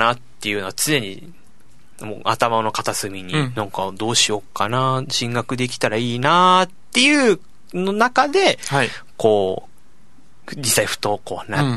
っていうのは常にもう頭の片隅に、うん、なんかどうしようかな、進学できたらいいなっていうの中で、はい、こう実際不登校になって、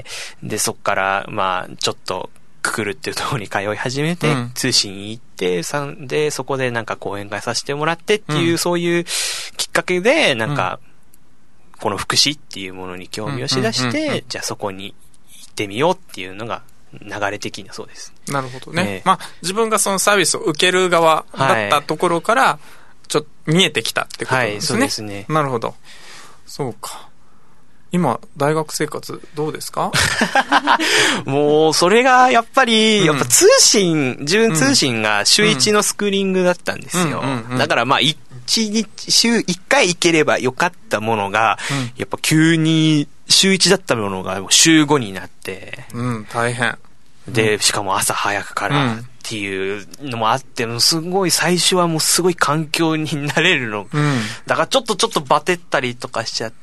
うん、でそっからまあちょっとククルっていうところに通い始めて、うん、通信行ってさでそこでなんか講演会させてもらってっていう、うん、そういうきっかけでなんか、うん、この福祉っていうものに興味をしだして、うんうんうんうん、じゃあそこに行ってみようっていうのが流れ的にはそうです。 なるほどね。えー、まあ自分がそのサービスを受ける側だったところから、はい、ちょっと見えてきたってことですね。はい、そうですね。なるほど。そうか。今大学生活どうですか？ もうそれがやっぱり、うん、やっぱ通信自分通信が週一のスクリーニングだったんですよ。うんうんうん、だからまあ一日週一回行ければよかったものが、うん、やっぱ急に週一だったものが週五になって、 うん、大変で、しかも朝早くからっていうのもあって、すごい最初はもうすごい環境になれるの、うん、だからちょっとちょっとバテったりとかしちゃって、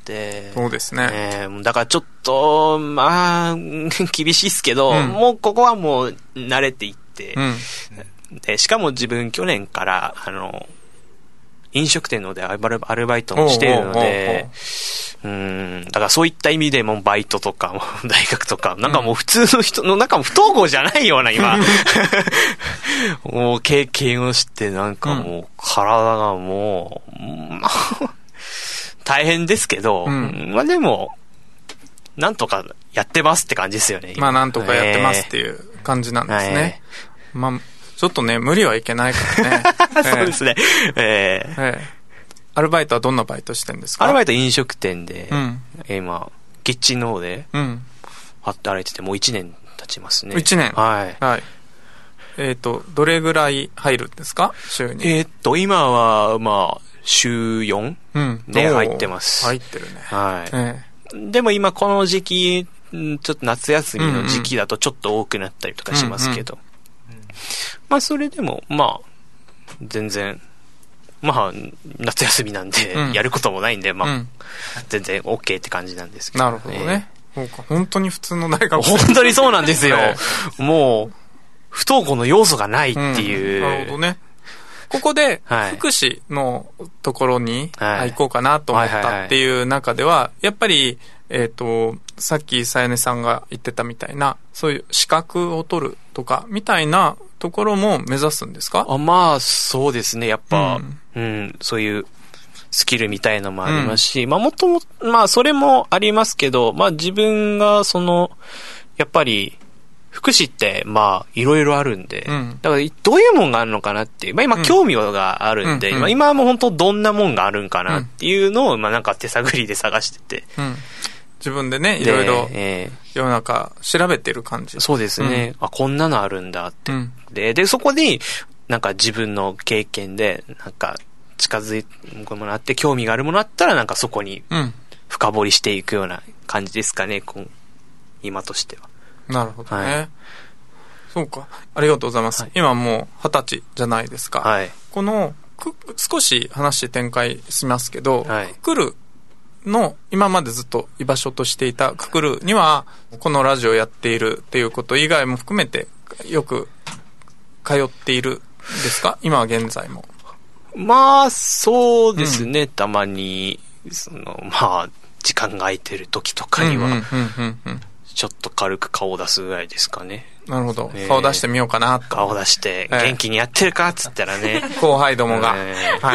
そうですね、 えー、だからちょっとまあ厳しいっすけど、うん、もうここはもう慣れていって、うん、でしかも自分去年からあの飲食店のでアルバイトもしているので、うーん、だからそういった意味でもバイトとか大学とかなんかもう普通の人の中も不登校じゃないような今もう経験をしてなんかもう体がもう、うん、大変ですけど、うん、まあでもなんとかやってますって感じですよね。 まあなんとかやってますっていう感じなんですね。えー、まあちょっとね無理はいけないからね。 そうですね。えーえーアルバイトはどんなバイトしてるんですか？ アルバイト飲食店で、うん、今キッチンの方で働いててもういちねん経ちますね。 いちねん、 はい、はい、 えっ、ー、とどれぐらい入るんですか週に？ えっ、ー、と今はまあ週よんで入ってます。 入ってるね。 はい、えー、でも今この時期ちょっと夏休みの時期だとちょっと多くなったりとかしますけど、うんうん、まあそれでもまあ全然まあ夏休みなんで、うん、やることもないんで、まあ、うん、全然 OK って感じなんですけど、 ね、なるほどね。そうか、本当に普通の大学生。 本当にそうなんですよ。もう不登校の要素がないっていう。 うん、なるほどね。ここで福祉のところに行こうかなと思ったっていう中では、やっぱりえっとさっきさやねさんが言ってたみたいなそういう資格を取るとかみたいなところも目指すんですか？ あ、まあそうですね。やっぱ、うんうん、そういうスキルみたいのもありますし、うん、まあもともまあそれもありますけど、まあ自分がそのやっぱり福祉ってまあいろいろあるんで、うん、だからどういうもんがあるのかなっていう、まあ今興味があるんで、うん、今はもう本当どんなもんがあるんかなっていうのを、まあなんか手探りで探してて、 うん、自分でねいろいろ世の中調べてる感じ。 そうですね、うん、あこんなのあるんだって、うん、ででそこになんか自分の経験でなんか近づいてもらって興味があるものあったらなんかそこに深掘りしていくような感じですかね、今としては。 なるほどね、はい、そうか、ありがとうございます、はい、今もう二十歳じゃないですか、はい、このく少し話展開しますけど、はい、ククルの今までずっと居場所としていたククルにはこのラジオやっているっていうこと以外も含めてよく通っているんですか？今は現在も。 まあそうですね、うん、たまにそのまあ時間が空いてる時とかにはちょっと軽く顔を出すぐらいですかね。 なるほど、えー、顔出してみようかなと。 顔出して元気にやってるかっつったらね、 えー、後輩どもが、 えーはい、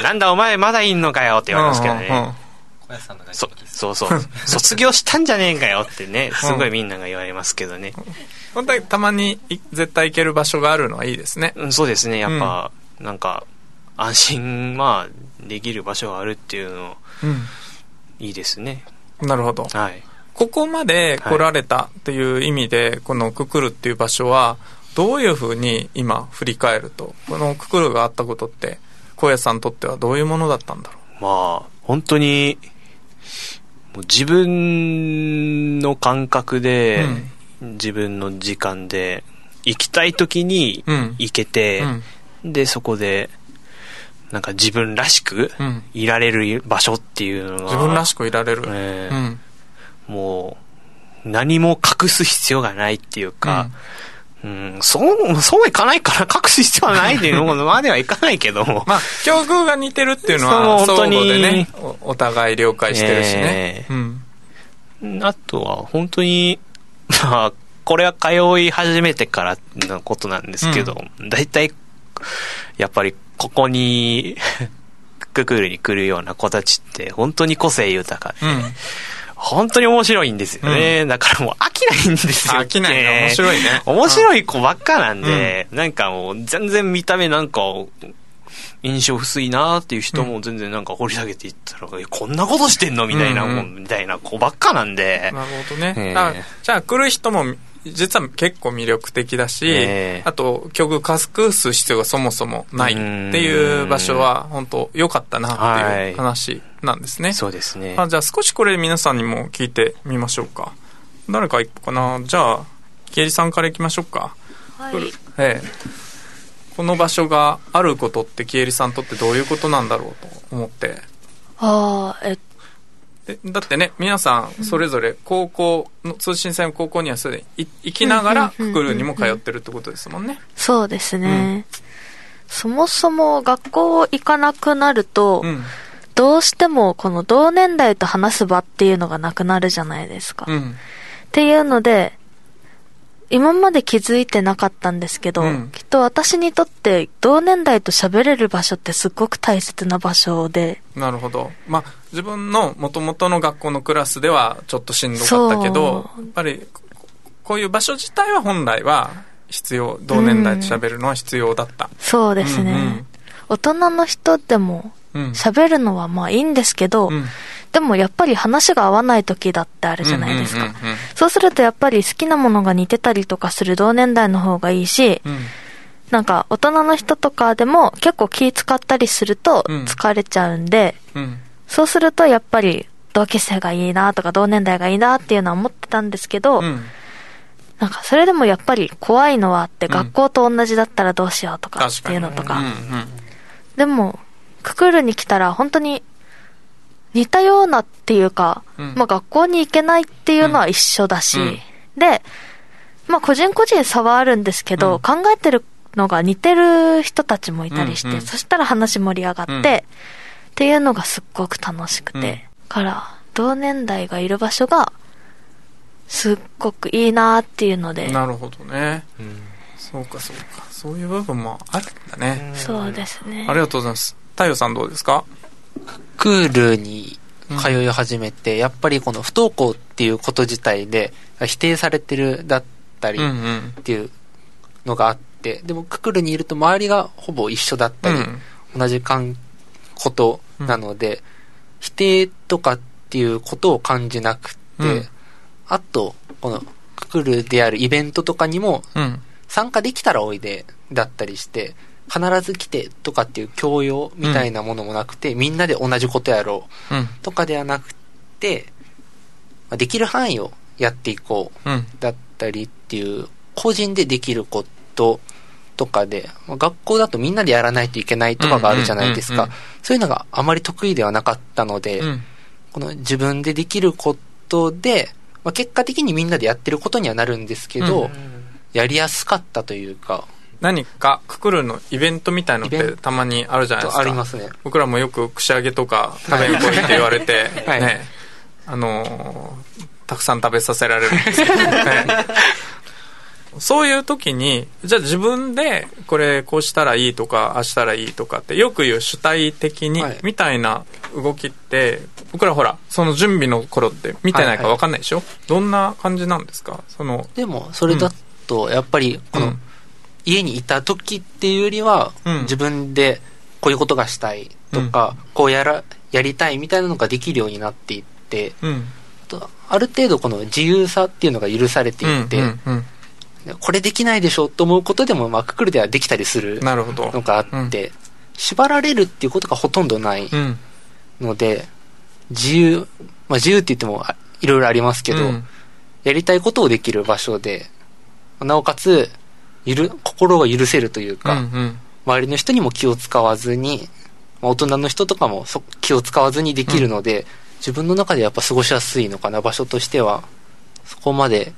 なんだお前まだいんのかよって言われますけどね、うんうんうん、そ, そうそう卒業したんじゃねえかよってねすごいみんなが言われますけどね、うん、 本当にたまに絶対行ける場所があるのはいいですね、 うん、そうですね、やっぱ、うん、なんか安心まあできる場所があるっていうの、うん、いいですね。 なるほど、 はい、 ここまで来られたっていう意味で、はい、このククルっていう場所はどういうふうに今振り返るとこのククルがあったことって小谷さんにとってはどういうものだったんだろう。まあ本当にもう自分の感覚で、うん、自分の時間で行きたい時に行けて、うんうん、でそこでなんか自分らしくいられる場所っていうのが、うん、 自分らしくいられる、 えーうん、もう何も隠す必要がないっていうか、 うん、そう、そうはいかないから隠す必要はないっていうのまではいかないけども。 まあ、境遇が似てるっていうのは、相互でねお、お互い了解してるしね。えーうん、あとは、本当に、まあ、これは通い始めてからのことなんですけど、だいたい、やっぱりここに、ククールに来るような子たちって、本当に個性豊かで、うん本当に面白いんですよね、うん、だからもう飽きないんですよ。 飽きないね。面白いね。 面白い子ばっかなんで、うん、なんかもう全然見た目なんか印象薄いなーっていう人も全然なんか掘り下げていったら、うん、こんなことしてんのみたいな、うんうん、みたいな子ばっかなんで。 なるほどね。えー、じゃあ来る人も実は結構魅力的だし、えー、あと境遇隠す必要がそもそもないっていう場所は本当良かったなっていう話なんですね。 そうですね。 あ、じゃあ少しこれ皆さんにも聞いてみましょうか。誰か行こうかな。じゃあキエリさんから行きましょうか。 はい。 ええ、この場所があることってキエリさんにとってどういうことなんだろうと思って。 ああ、えっとだってね皆さんそれぞれ高校の通信制の高校にはすでに行きながらククルにも通ってるってことですもんね。 そうですね、うん、そもそも学校行かなくなると、うん、どうしてもこの同年代と話す場っていうのがなくなるじゃないですか、うん、っていうので今まで気づいてなかったんですけど、うん、きっと私にとって同年代と喋れる場所ってすごく大切な場所で。 なるほど。まあ自分の元々の学校のクラスではちょっとしんどかったけど、やっぱりこういう場所自体は本来は必要、同年代と喋るのは必要だった、 うん、そうですね、うんうん、大人の人でも喋るのはまあいいんですけど、うん、でもやっぱり話が合わない時だってあるじゃないですか、うんうんうんうん、そうするとやっぱり好きなものが似てたりとかする同年代の方がいいし、うん、なんか大人の人とかでも結構気使ったりすると疲れちゃうんで、うんうん、そうするとやっぱり同級生がいいなとか同年代がいいなっていうのは思ってたんですけど、うん、なんかそれでもやっぱり怖いのはあって、うん、学校と同じだったらどうしようとかっていうのとか、うんうん、でもククールに来たら本当に似たようなっていうか、うん、まあ学校に行けないっていうのは一緒だし、うん、で、まあ個人個人差はあるんですけど、うん、考えてるのが似てる人たちもいたりして、うんうん、そしたら話盛り上がって、うん、っていうのがすっごく楽しくて、うん、から同年代がいる場所がすっごくいいなっていうので。 なるほどね、うん、そうかそうか、そういう部分もあるんだね。 そうですね。 ありがとうございます。太陽さんどうですか？ クールに通い始めて、うん、やっぱりこの不登校っていうこと自体で否定されてるだったりっていうのがあって、うんうん、でもククルにいると周りがほぼ一緒だったり、うん、同じかんことなので、うん、否定とかっていうことを感じなくて、うん、あとこのククルであるイベントとかにも参加できたらおいでだったりして、必ず来てとかっていう強要みたいなものもなくて、うん、みんなで同じことやろうとかではなくて、まあ、できる範囲をやっていこうだったりっていう、個人でできることとかで、まあ、学校だとみんなでやらないといけないとかがあるじゃないですか。そういうのがあまり得意ではなかったので、うん、この自分でできることで、まあ、結果的にみんなでやってることにはなるんですけど、うん、やりやすかったというか。 何かククルのイベントみたいのってたまにあるじゃないですか。 ありますね。 僕らもよく串揚げとか食べに来いって言われて、はい、ね、あのー、たくさん食べさせられるんですけど、ね、そういう時にじゃあ自分でこれこうしたらいいとかああしたらいいとかってよく言う主体的にみたいな動きって、僕らほらその準備の頃って見てないから分かんないでしょ、はいはい、どんな感じなんですか？そのでもそれだとやっぱりこの、うん家にいた時っていうよりは、うん、自分でこういうことがしたいとか、うん、こうやらやりたいみたいなのができるようになっていって、うん、あとある程度この自由さっていうのが許されていて、うんうんうん、これできないでしょと思うことでも、まあ、ククルではできたりするのがあって、うん、縛られるっていうことがほとんどないので、自由、まあ、自由って言ってもいろいろありますけど、うん、やりたいことをできる場所で、なおかつゆる心が許せるというか、うんうん、周りの人にも気を使わずに、まあ、大人の人とかもそ気を使わずにできるので、うん、自分の中でやっぱ過ごしやすいのかな、場所としては。そこまで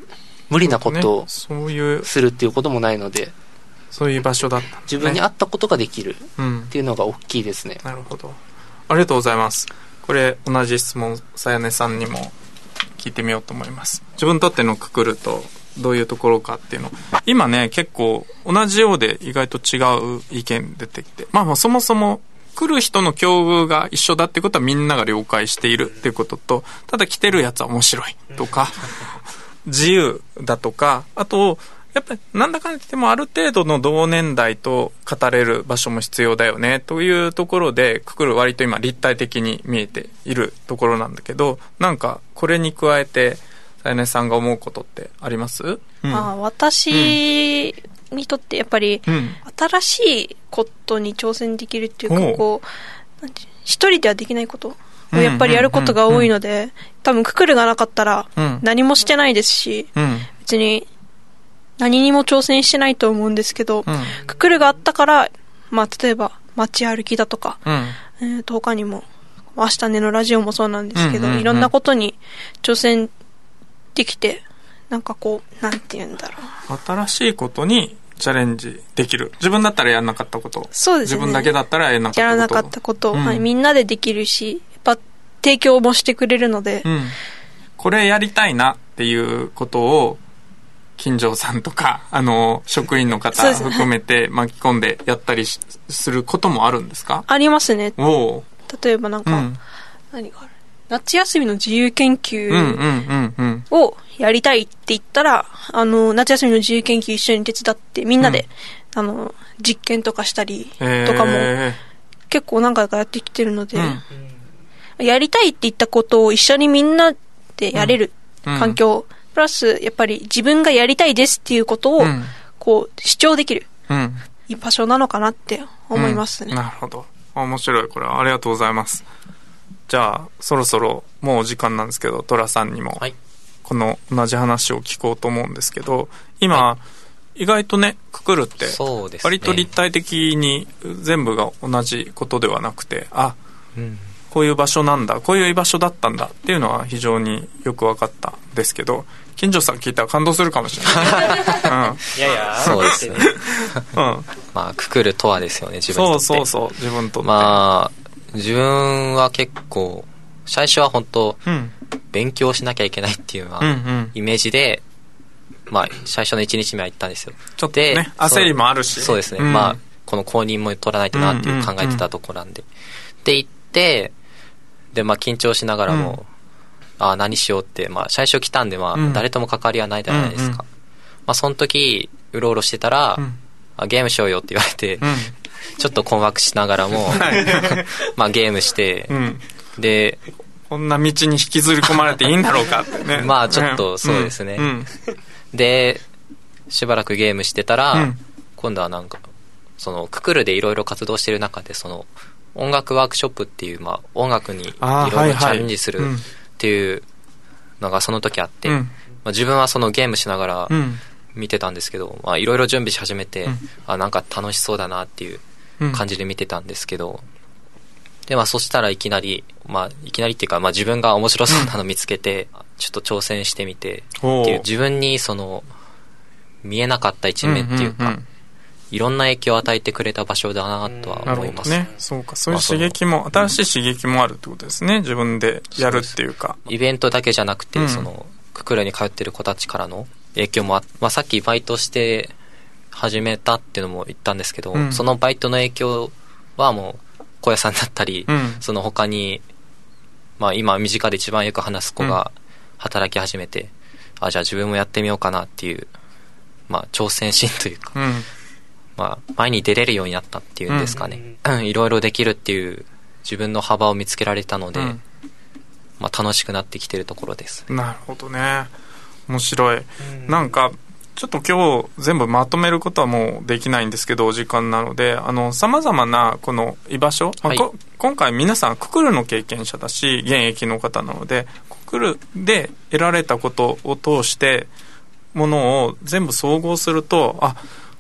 無理なことをそういうするっていうこともないので、 そういう場所だった、ね、 自分に合ったことができるっていうのが大きいですね、 うん、なるほど、ありがとうございます。これ同じ質問さやねさんにも聞いてみようと思います。自分にとってのくくるとどういうところかっていうの、今ね結構同じようで意外と違う意見出てきて、まあそもそも来る人の境遇が一緒だってことはみんなが了解しているっていうことと、ただ来てるやつは面白いとか自由だとか、あとやっぱりなんだかんだ言ってもある程度の同年代と語れる場所も必要だよねというところで、くくる割と今立体的に見えているところなんだけど、なんかこれに加えてさやねさんが思うことってあります？うん、 あ私にとってやっぱり、うん、新しいことに挑戦できるっていうか、こう一人ではできないことをやっぱりやることが多いので、多分くくるがなかったら何もしてないですし、うん、別に何にも挑戦してないと思うんですけど、うん、くくるがあったから、まあ、例えば街歩きだとか、うんえー、と他にも明日ねのラジオもそうなんですけど、うんうんうん、いろんなことに挑戦できて、なんかこうなんて言うんだろう、新しいことにチャレンジできる。自分だったらやらなかったこと、 そうですね、 自分だけだったらやらなかったこと、 やらなかったこと、うんはい、みんなでできるし、やっぱ提供もしてくれるので、うん、 これやりたいなっていうことを金城さんとかあの職員の方含めて巻き込んでやったりすることもあるんですか？ ありますね。 お例えばなんか、うん、何がある、夏休みの自由研究をやりたいって言ったら、あの夏休みの自由研究一緒に手伝ってみんなで、うん、あの実験とかしたりとかも結構何回かやってきてるので、うん、やりたいって言ったことを一緒にみんなでやれる環境、うんうん、プラスやっぱり自分がやりたいですっていうことをこう主張できる、うん、いい場所なのかなって思いますね、 うん、なるほど、面白い、これはありがとうございます。じゃあそろそろもうお時間なんですけど、トラさんにもこの同じ話を聞こうと思うんですけど、今、はい、意外とねくくるって割と立体的に全部が同じことではなくて、あ、うん、こういう場所なんだ、こういう居場所だったんだっていうのは非常によく分かったんですけど、金城さん聞いたら感動するかもしれない、うん、 いやいやそうですね、うん、まあくくるとはですよね、自分にとって。そうそうそう、 自分にとって、 まあ自分は結構最初は本当、うん、勉強しなきゃいけないっていう、まあうんうん、イメージで、まあ、最初のいちにちめは行ったんですよ。 ちょっとね焦りもあるし、 そうですね、うん、まあこの公認も取らないとなっていう考えてたところなんで、うんうんうん、で行ってで、まあ、緊張しながらも、うん、あ何しようって、まあ、最初来たんで、まあうん、誰とも関わりはないじゃないですか、うんうん、まあ、その時うろうろしてたら、うん、あゲームしようよって言われて、うん、ちょっと困惑しながらもまあゲームして、うん、でこんな道に引きずり込まれていいんだろうかってねまあちょっとそうですね、うんうん、でしばらくゲームしてたら、うん、今度はなんかそのククルでいろいろ活動してる中で、その音楽ワークショップっていう、まあ、音楽にいろいろチャレンジするっていうのがその時あって、うん、まあ、自分はそのゲームしながら見てたんですけど、いろいろ準備し始めて、うん、あなんか楽しそうだなっていう感じで見てたんですけど、うん、でまあそしたらいきなり、まあ、いきなりっていうか、まあ、自分が面白そうなの見つけて、うん、ちょっと挑戦してみてっていう、自分にその見えなかった一面っていうか、うんうんうん、いろんな影響を与えてくれた場所だなとは思います。 なるほどね。そうか、そういう刺激も、新しい刺激もあるってことですね。自分でやるっていうか。 イベントだけじゃなくて、うん、そのククルに通ってる子たちからの影響もあ、まあ、さっきバイトして始めたっていうのも言ったんですけど、うん、そのバイトの影響はもう小屋さんだったり、うん、その他に、まあ、今身近で一番よく話す子が働き始めて、うん、あじゃあ自分もやってみようかなっていう、まあ、挑戦心というか、うん、まあ、前に出れるようになったっていうんですかね、うん、いろいろできるっていう自分の幅を見つけられたので、うん、まあ、楽しくなってきてるところです。 なるほどね、面白い、うん、なんかちょっと今日全部まとめることはもうできないんですけど、お時間なので、あの様々なこの居場所、はい、まあ、今回皆さんククルの経験者だし現役の方なので、ククルで得られたことを通してものを全部総合すると、あ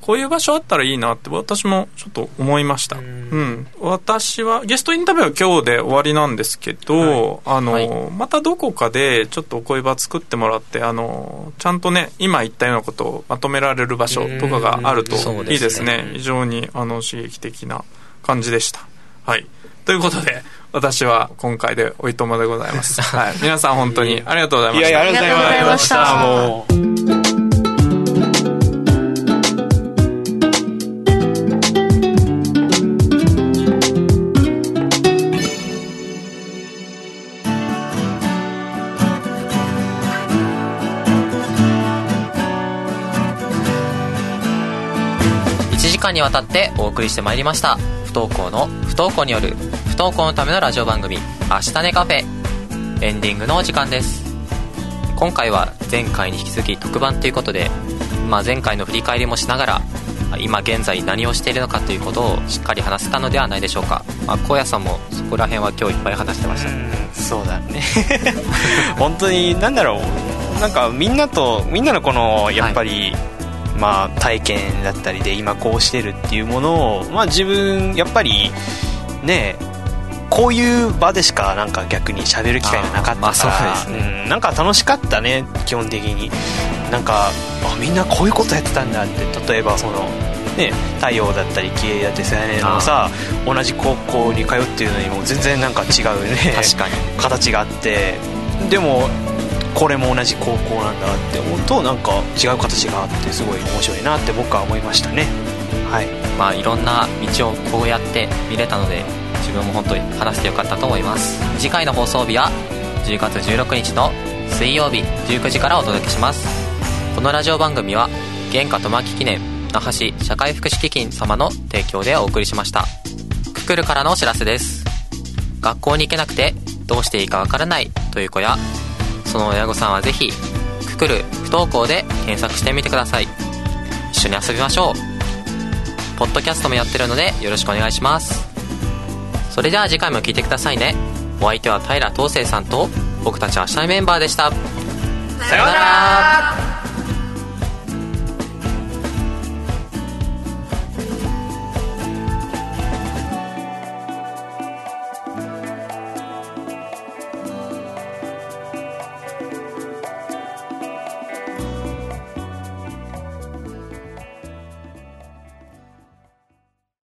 こういう場所あったらいいなって私もちょっと思いました。うん、うん、私はゲストインタビューは今日で終わりなんですけど、はい、あの、はい、またどこかでちょっとこういう場作ってもらって、あのちゃんとね今言ったようなことをまとめられる場所とかがあるといいですね。非常にあの刺激的な感じでした。はい、ということで私は今回でおいとまでございます。はい、皆さん本当にありがとうございました。いやいや、 ありがとうございました。もういちじかんにわたってお送りしてまいりました不登校の不登校による不登校のためのラジオ番組明日ねカフェ、エンディングのお時間です。今回は前回に引き続き特番ということで、まあ、前回の振り返りもしながら今現在何をしているのかということをしっかり話せたのではないでしょうか。まあ、荒野さんもそこら辺は今日いっぱい話してました。 うん、そうだね本当になんだろう、なんかみんなとみんなのこのやっぱり、はい、まあ、体験だったりで今こうしてるっていうものを、まあ、自分やっぱりねこういう場でしかなんか逆に喋る機会がなかったから、 まあそうですね、 うん、なんか楽しかったね。基本的になんかあみんなこういうことやってたんだって。例えばそのね、太陽だったりキエだってさやねのさ同じ高校に通ってるのにも全然なんか違うね確かに形があって、でもこれも同じ高校なんだって思うとなんか違う形があってすごい面白いなって僕は思いましたね。はい、 まあいろんな道をこうやって見れたので自分も本当に話してよかったと思います。次回の放送日はじゅうがつじゅうろくにちの水曜日じゅうくじからお届けします。このラジオ番組は原価とまき記念那覇市社会福祉基金様の提供でお送りしました。ククルからのお知らせです。学校に行けなくてどうしていいかわからないという子やその親御さんはぜひククル不登校で検索してみてください。一緒に遊びましょう。ポッドキャストもやってるのでよろしくお願いします。それでは次回も聞いてくださいね。お相手は平東生さんと僕たち明日のメンバーでした。 さようなら。